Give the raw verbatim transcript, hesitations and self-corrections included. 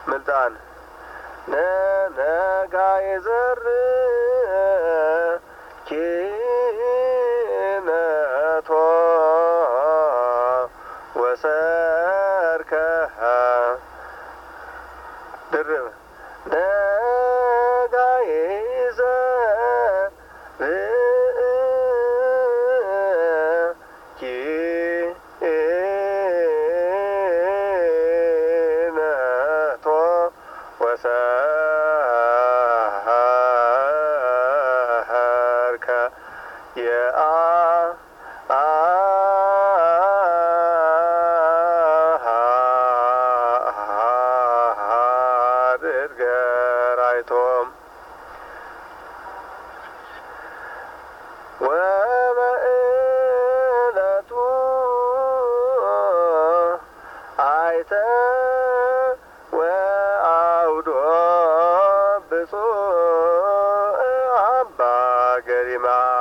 ምልጣን ነጋ የዘር ኪነቶ ወሰርከ ድርብ ነጋ የዘር ኪነቶ ወሰርከ የአ ድገራይቶም ወበእለቱ አይተ ወአውዶ ብፁዕ አባ ገሪማ